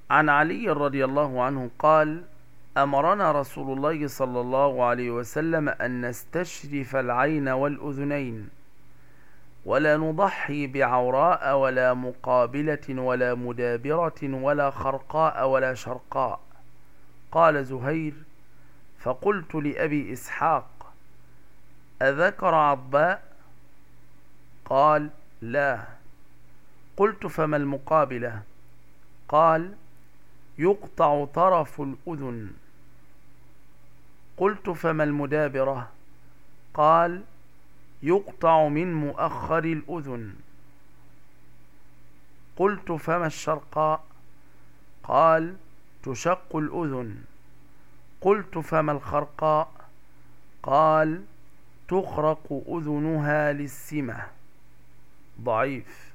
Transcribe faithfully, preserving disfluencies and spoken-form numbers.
عن علي رضي الله عنه قال: أمرنا رسول الله صلى الله عليه وسلم أن نستشرف العين والأذنين، ولا نضحي بعوراء ولا مقابلة ولا مدابرة ولا خرقاء ولا شرقاء. قال زهير: فقلت لأبي إسحاق: أذكر عضباء؟ قال: لا. قلت: فما المقابلة؟ قال: يقطع طرف الأذن. قلت: فما المدابرة؟ قال: يقطع من مؤخر الأذن. قلت: فما الشرقاء؟ قال: تشق الأذن. قلت: فما الخرقاء؟ قال: تخرق أذنها للسمة. ضعيف.